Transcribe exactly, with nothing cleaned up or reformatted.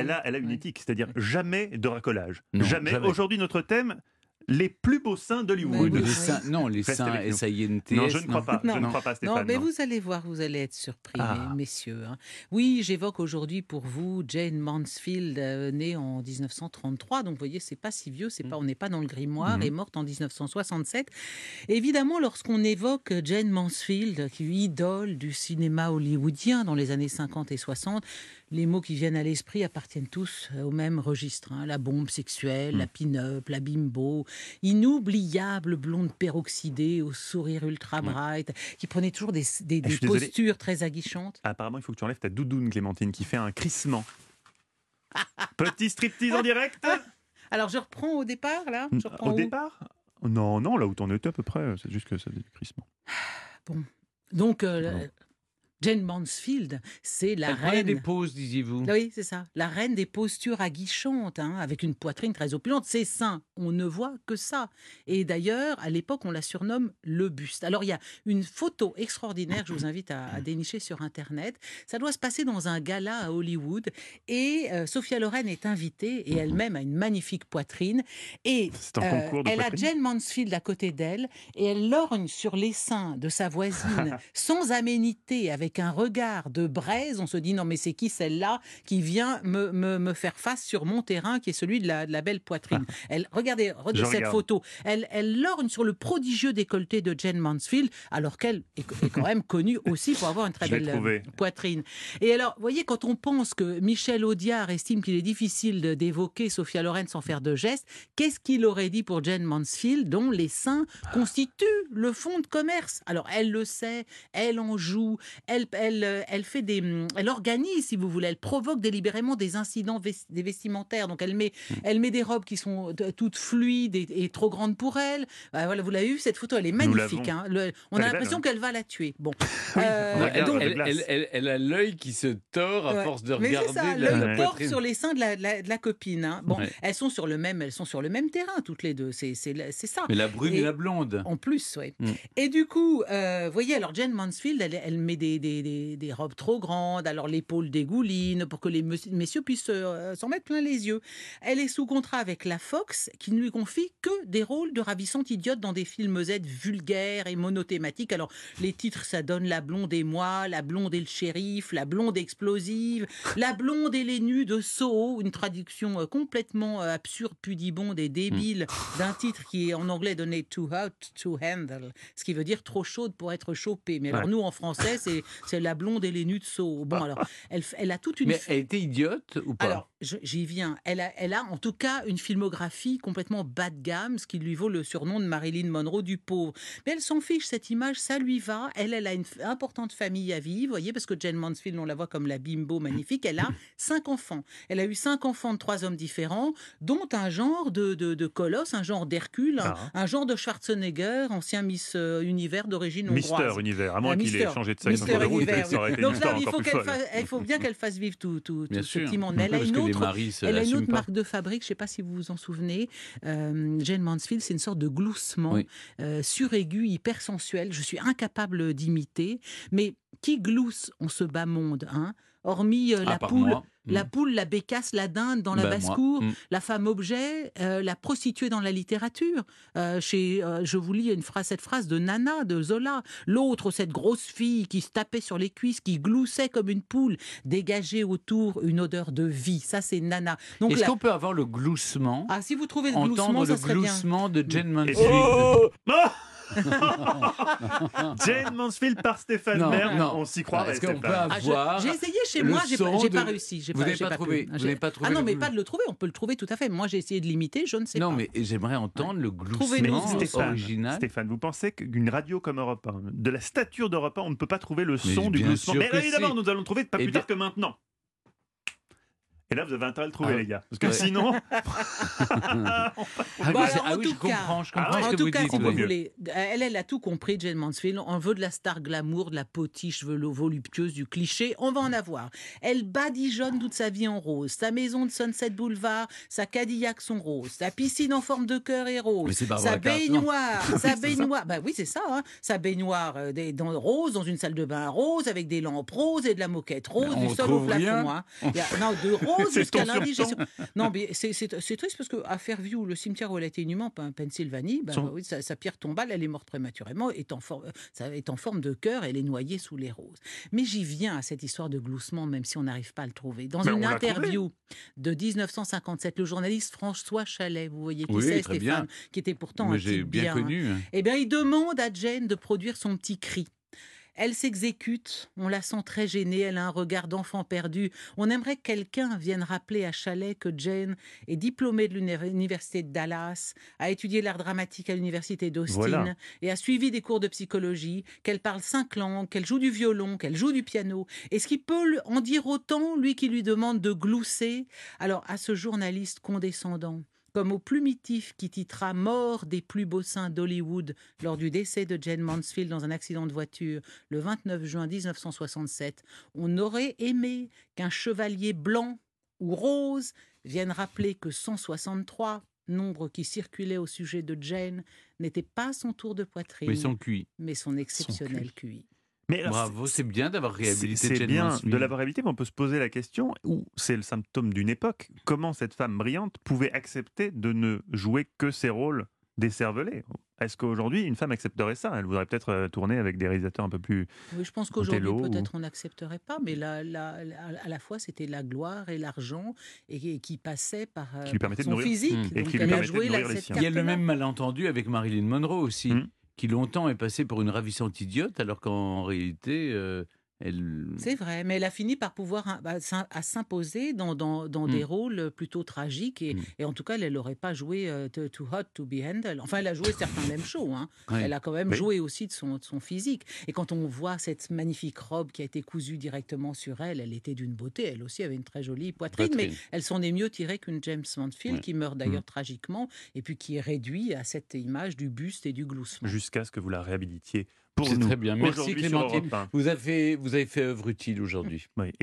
elle a, elle a une Ouais. éthique, c'est-à-dire jamais de racolage. Non, jamais. jamais. Aujourd'hui, notre thème, les plus beaux seins d'Hollywood. Oui, Les oui. seins, non, les Restez seins avec nous. S A I N T S. Non, je ne crois pas. Non. Je ne crois pas, Stéphane. Non, mais non. vous allez voir, vous allez être surpris, Ah. mes- messieurs. hein. Oui, j'évoque aujourd'hui pour vous Jane Mansfield, euh, née en dix-neuf cent trente-trois. Donc, vous voyez, c'est pas si vieux, c'est pas, on n'est pas dans le grimoire, Mhm. est morte en dix-neuf cent soixante-sept. Évidemment, lorsqu'on évoque Jane Mansfield, qui est idole du cinéma hollywoodien dans les années cinquante et soixante, les mots qui viennent à l'esprit appartiennent tous au même registre. hein. La bombe sexuelle, la pin-up, la bimbo, inoubliable blonde peroxydée au sourire ultra bright, qui prenait toujours des, des- je des suis désolé. postures très aguichantes. Apparemment, il faut que tu enlèves ta doudoune, Clémentine, qui fait un crissement. Petit striptease en direct. Alors, je reprends au départ, là je reprends Au où départ Non, non, là où t'en étais à peu près, c'est juste que ça dit crissement. Donc, euh, Non. Jane Mansfield, c'est la Elle prenait reine... des pauses, disiez-vous. Oui, c'est ça. La reine des postures aguichantes, hein, avec une poitrine très opulente. Ses seins, on ne voit que ça. Et d'ailleurs, à l'époque, on la surnomme le buste. Alors, il y a une photo extraordinaire, je vous invite à, à dénicher sur Internet. Ça doit se passer dans un gala à Hollywood. Et euh, Sophia Loren est invitée, et elle-même a une magnifique poitrine. Et C'est un euh, concours de elle a poitrine. Jane Mansfield à côté d'elle, et elle lorgne sur les seins de sa voisine, sans aménité, avec un regard de braise. On se dit, non mais c'est qui celle-là qui vient me, me, me faire face sur mon terrain, qui est celui de la, de la belle poitrine. Elle, regardez, regardez Je cette regarde. photo. Elle, elle lorgne sur le prodigieux décolleté de Jane Mansfield, alors qu'elle est, est quand même connue aussi pour avoir une très Je l'ai belle trouvé. euh, poitrine. Et alors, vous voyez, quand on pense que Michel Audiard estime qu'il est difficile de- d'évoquer Sophia Loren sans faire de gestes, qu'est-ce qu'il aurait dit pour Jane Mansfield, dont les seins constituent le fonds de commerce? Alors, elle le sait, elle en joue, elle, elle, euh, elle fait des, elle organise, si vous voulez, elle provoque délibérément des incidents ves- des vestimentaires. Donc, elle met, elle met des robes qui sont t- toutes fluides et, et trop grandes pour elle. Euh, voilà, vous l'avez vu, cette photo, elle est Nous magnifique. l'avons. hein. Le- on Elle a est belle, l'impression hein. qu'elle va la tuer. Bon. Oui, Euh, on regarde donc, de Elle, glace. elle- elle- elle a l'œil qui se tord à Ouais. force de Mais regarder c'est ça, la, l'œil la porte poitrine. sur les seins de la, de la- de la copine. hein. Bon, Ouais. elles sont sur le même, elles sont sur le même terrain toutes les deux. C'est c'est c'est ça. Mais la brune et, Et- la blonde. En plus, oui. Mm. Et du coup, euh, vous voyez, alors Jane Mansfield, elle, elle met des, des, des, des robes trop grandes, alors l'épaule dégouline pour que les messieurs messieurs puissent euh, s'en mettre plein les yeux. Elle est sous contrat avec la Fox, qui ne lui confie que des rôles de ravissante idiote dans des films Z vulgaires et monothématiques. Alors, les titres, ça donne La blonde et moi, La blonde et le shérif, La blonde explosive, La blonde et les nus de Soho, une traduction euh, complètement euh, absurde, pudibonde et débile d'un titre qui est en anglais donné Too Hot to Handle, ce qui veut dire trop chaude pour être chopée. Mais alors Ouais. nous, en français, c'est c'est La blonde et les nus de Soho. Bon, alors, elle, f- elle a toute une... Mais elle était idiote ou pas? Alors, je- j'y viens. Elle a, elle a en tout cas une filmographie complètement bas de gamme, ce qui lui vaut le surnom de Marilyn Monroe du pauvre. Mais elle s'en fiche, cette image, ça lui va. Elle, elle a une f- importante famille à vivre, vous voyez, parce que Jane Mansfield, on la voit comme la bimbo magnifique. Elle a cinq enfants. Elle a eu cinq enfants de trois hommes différents, dont un genre de, de, de colosse, un genre d'Hercule, un, Ah. un genre de Schwarzenegger, ancien Miss euh, Univers d'origine hongroise. Mister Univers, à moins Ah, qu'il ait Mister. changé de sexe en Mister cours de route, Univers, ça aurait été une Donc histoire là, il encore faut, plus qu'elle folle. fasse- il faut bien qu'elle fasse vivre tout, tout, Bien tout ce sûr. petit monde. Mais elle a Parce une que les autre, maris se elle a une l'assument autre pas. marque de fabrique, je ne sais pas si vous vous en souvenez. Euh, Jane Mansfield, c'est une sorte de gloussement Oui. euh, suraigu, hyper sensuel. Je suis incapable d'imiter. Mais qui glousse en ce bas monde, hein, hormis euh, À la part poule, moi. la Mm. poule, la bécasse, la dinde dans la Ben, moi. basse-cour, Mm. la femme objet, euh, la prostituée dans la littérature. Euh, chez, euh, je vous lis une phrase, cette phrase de Nana, de Zola. L'autre, cette grosse fille qui se tapait sur les cuisses, qui gloussait comme une poule, dégageait autour une odeur de vie. Ça, c'est Nana. Donc Est-ce là, qu'on peut avoir le gloussement, ah, si vous trouvez le gloussement, entendre ça le serait bien. gloussement de Jane Et Mansfield? puis- Oh Jane Mansfield par Stéphane Non, Bern, non. on s'y croirait. Est-ce qu'on peut Stéphane. Ah, je- avoir j'ai essayé chez le moi, j'ai pas, son j'ai pas de- réussi. j'ai Vous n'avez j'ai pas trouvé, pu. vous J'ai- n'avez pas trouvé Ah non, le mais glou- pas de le trouver, on peut le trouver tout à fait. Moi, j'ai essayé de l'imiter, je ne sais Non, pas. mais j'aimerais entendre le Trouvez-nous gloussement le Stéphane, original. Stéphane, vous pensez qu'une radio comme Europe un, de la stature d'Europe un, on ne peut pas trouver le Mais son du bien gloussement? sûr Mais que évidemment, si. nous allons le trouver pas Eh plus bien- tard que maintenant. Et là, vous avez intérêt à le trouver, Ah, les gars. Parce que ouais. sinon, Ah, Bon, oui, alors, c'est- ah en oui, tout je cas- comprends, je comprends Ah ouais. ce En que tout vous cas, dites. si vous oui. voulez, elle, elle a tout compris, Jane Mansfield. On veut de la star glamour, de la potiche velo- voluptueuse, du cliché. On va en avoir. Elle badigeonne toute sa vie en rose. Sa maison de Sunset Boulevard, sa Cadillac sont roses. Sa piscine en forme de cœur est Mais rose. c'est Barbara Sa Cartman. baignoire, sa c'est ça. baignoire. Bah oui, c'est ça. hein. Sa baignoire euh, des- dans, rose, dans une salle de bain rose, avec des lampes roses et de la moquette rose, Mais on du sol au trouve rien. plafond. hein. Il y a- non, de rose. rose C'est jusqu'à ton lundi. j'ai surton. su- Non, mais c'est c'est- c'est triste parce qu'à Fairview, le cimetière où elle a été inhumée, en Pennsylvanie, bah, Son- oui, sa, sa pierre tombale, elle est morte prématurément, est en, forme, ça est en forme de cœur, elle est noyée sous les roses. Mais j'y viens à cette histoire de gloussement, même si on n'arrive pas à le trouver. Dans Mais une on l'a trouvé. interview de dix-neuf cent cinquante-sept, le journaliste François Chalet, vous voyez qui Oui, c'est, très Stéphane, bien. qui était pourtant Mais un j'ai type bien, bien, hein. connu. hein. Eh bien, il demande à Jane de produire son petit cri. Elle s'exécute, on la sent très gênée, elle a un regard d'enfant perdu. On aimerait que quelqu'un vienne rappeler à Chalet que Jane est diplômée de l'université de Dallas, a étudié l'art dramatique à l'université d'Austin Voilà. et a suivi des cours de psychologie, qu'elle parle cinq langues, qu'elle joue du violon, qu'elle joue du piano. Est-ce qu'il peut en dire autant, lui qui lui demande de glousser? Alors, à ce journaliste condescendant, comme au plumitif qui titra Mort des plus beaux seins d'Hollywood lors du décès de Jane Mansfield dans un accident de voiture le vingt-neuf juin mille neuf cent soixante-sept, on aurait aimé qu'un chevalier blanc ou rose vienne rappeler que cent soixante-trois, nombre qui circulait au sujet de Jane, n'était pas son tour de poitrine, Mais son cuit. mais son exceptionnel Q I. Q I. Mais alors, Bravo, c'est bien d'avoir C'est réhabilité c'est Jane bien Mansfield. de l'avoir réhabilité, mais on peut se poser la question, ou c'est le symptôme d'une époque, comment cette femme brillante pouvait accepter de ne jouer que ses rôles décervelés? Est-ce qu'aujourd'hui, une femme accepterait ça? Elle voudrait peut-être euh, tourner avec des réalisateurs un peu plus... Oui, je pense qu'aujourd'hui, Othello ou- peut-être on n'accepterait pas, mais la, la- la- à la fois, c'était la gloire et l'argent et, et qui passaient par, euh, Qui lui par permettait de son nourrir- physique. Mmh. Et Donc qui lui elle a permettait de joué nourrir la- les cette siens. Il y a le carte-là. même malentendu avec Marilyn Monroe aussi, Mm. qui longtemps est passée pour une ravissante idiote, alors qu'en réalité, euh, elle... C'est vrai, mais elle a fini par pouvoir hein, bah, s'im- à s'imposer dans, dans, dans Mm. des rôles plutôt tragiques. Et, Mm. et en tout cas, elle n'aurait pas joué euh, too, Too Hot to Be Handled. Enfin, elle a joué certains mêmes shows. Hein. Ouais. Elle a quand même Oui. joué aussi de son, de son physique. Et quand on voit cette magnifique robe qui a été cousue directement sur elle, elle était d'une beauté. Elle aussi avait une très jolie poitrine, Poitrine. mais elle s'en est mieux tirée qu'une James Mansfield Ouais. qui meurt d'ailleurs Mm. tragiquement et puis qui est réduit à cette image du buste et du gloussement. Jusqu'à ce que vous la réhabilitiez pour C'est nous. très bien. Merci Aujourd'hui sur Clémentine. Europe un. Vous avez, vous avez fait œuvre utile aujourd'hui. Oui.